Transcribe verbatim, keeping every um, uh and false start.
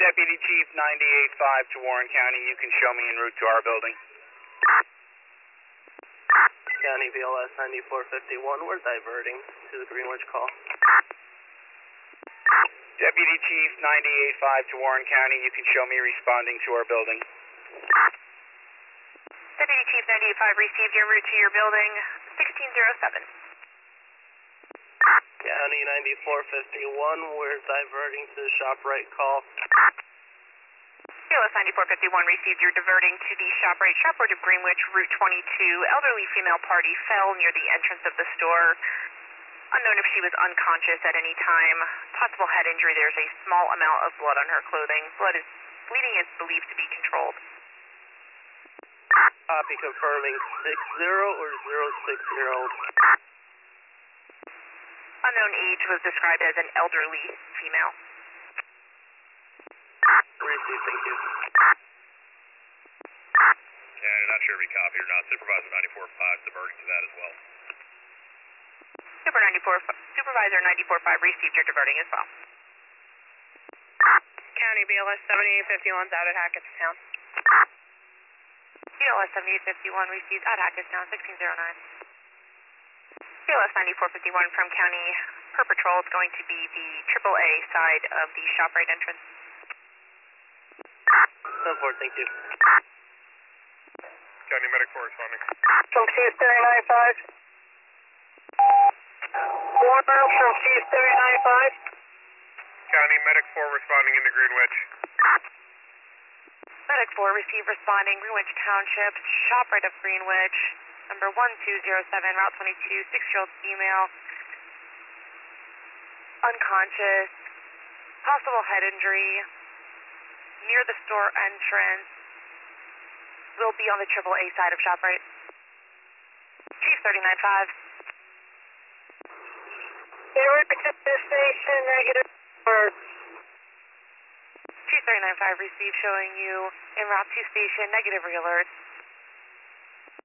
Deputy Chief ninety-eight five to Warren County. You can show me en route to our building. County B L S ninety-four fifty-one, we're diverting to the Greenwich call. Deputy Chief ninety-eight five to Warren County. You can show me responding to our building. Deputy Chief ninety-eight five received your route to your building, sixteen oh seven. County ninety-four fifty-one, we're diverting to the ShopRite call. B L S ninety-four fifty-one received your diverting to the ShopRite, ShopRite of Greenwich, Route twenty-two. Elderly female party fell near the entrance of the store. Unknown if she was unconscious at any time. Possible head injury. There's a small amount of blood on her clothing. Blood is bleeding is believed to be controlled. Copy confirming six zero or zero six year old. Unknown age was described as an elderly female. Receive, thank you. Yeah, I'm not sure if he copied or not. Supervisor ninety-four five diverting to that as well. Super ninety-four, Supervisor ninety-four five received your diverting as well. County B L S seventy-eight fifty-one's out at Hackettstown. B L S seventy-eight fifty-one received at Hackettstown, sixteen oh nine. B L S ninety-four fifty-one from County per patrol is going to be the triple A side of the ShopRite entrance. ten four, thank you. County medic corresponding. From Chief thirty ninety-five. Warner from Chief thirty ninety-five. County medic four responding into Greenwich. Medic four received responding Greenwich Township, ShopRite of Greenwich, number one two zero seven, Route twenty-two, six-year-old female, unconscious, possible head injury, near the store entrance, will be on the triple A side of ShopRite. Chief thirty ninety-five. Error to the station, negative for Chief thirty ninety-five received showing you en route to station, negative realerts.